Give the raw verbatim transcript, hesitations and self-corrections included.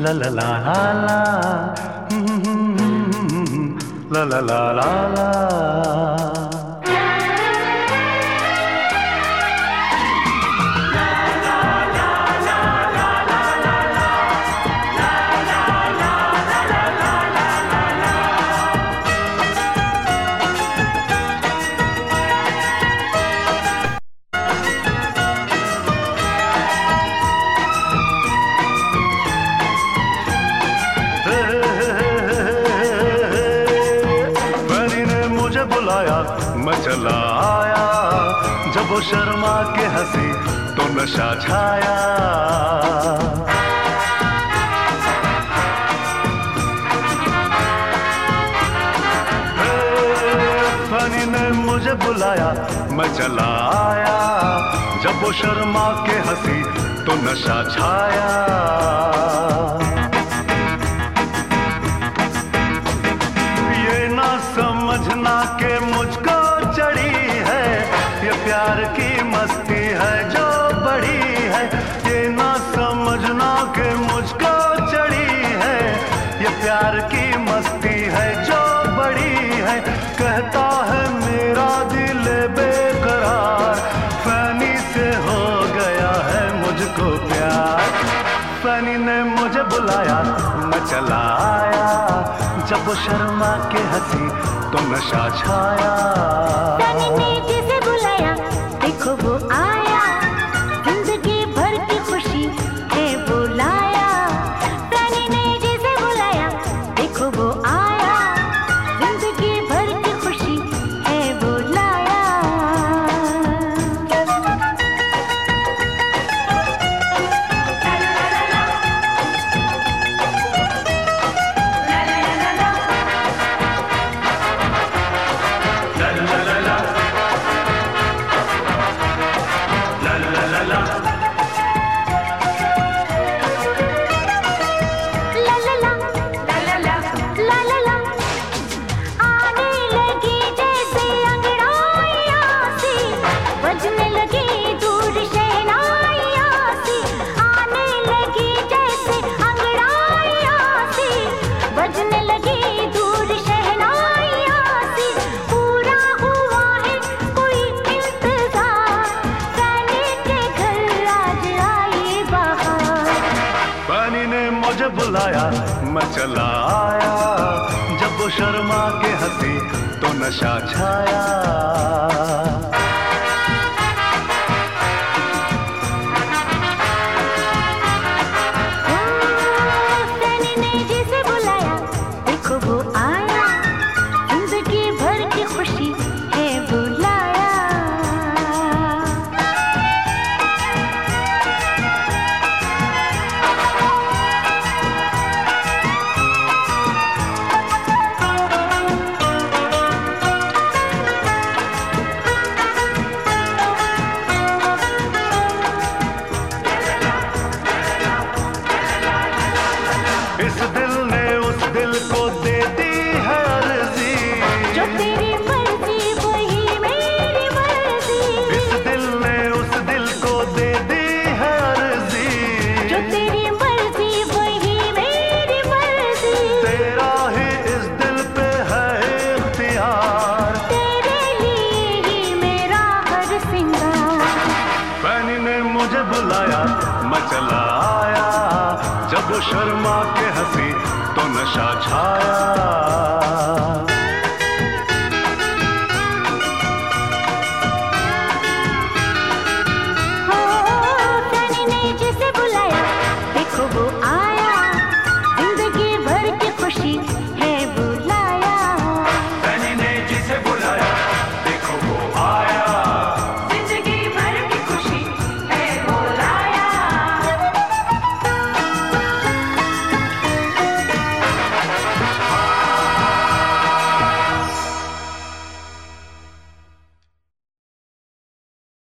ला ला ला ला ला, ला ला ला ला ला। बुलाया मैं चला आया, जब वो शर्मा के हंसी तो नशा छाया। फनी ने मुझे बुलाया मैं चला आया, जब वो शर्मा के हंसी तो नशा छाया। समझना के मुझको चढ़ी है ये प्यार की मस्ती है जो बड़ी है। ये ना समझना के मुझको चढ़ी है ये प्यार की मस्ती है जो बड़ी है। कहता है मेरा दिल बेकरार, फनी से हो गया है मुझको प्यार। फनी ने मुझे बुलाया मैं चला आया, जब वो शर्मा के हंसी तो नशा छाया। फनी ने जिसे बुलाया देखो वो आया, जिंदगी भर की खुशी है बुलाया। फनी ने जिसे बुलाया देखो वो आया, जिंदगी भर की खुशी है बुलाया। मुझे बुलाया मैं चला आया, जब वो शर्मा के हंसी तो नशा छाया। इस दिल ने उस दिल को दे दी है अर्जी, जो तेरी मर्जी वही मेरी मर्जी। इस दिल ने उस दिल को दे दी है अर्जी, जो तेरी मर्जी वही मेरी मर्जी। तेरा ही इस दिल पे है इख्तियार, तेरे लिए ही मेरा हर सिंगार। फनी ने मुझे बुलाया मैं चला आया, जब वो शर्मा के हंसी तो नशा छाया।